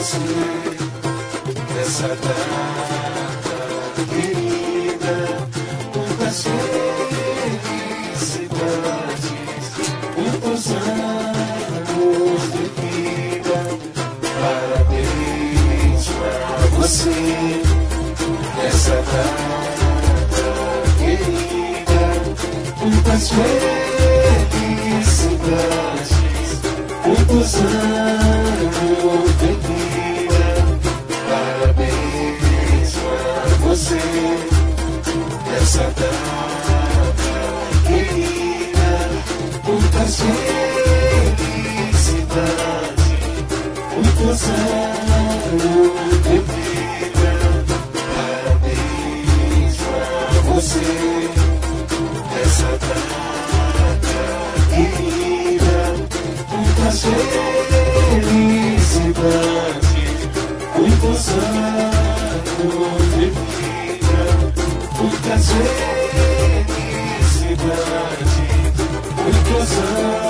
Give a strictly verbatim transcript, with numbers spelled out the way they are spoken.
você nessa data querida. Muitas felicidades, muitos anos de vida. Parabéns pra você nessa data querida. Muitas felicidades, muitos anos de vida. Parabéns pra você nessa data querida. Muitas felicidades, muitos anos de vida. Parabéns pra você nessa data querida. Muitas felicidades, muitos anos de vida. Muitas felicidades, muitos anos.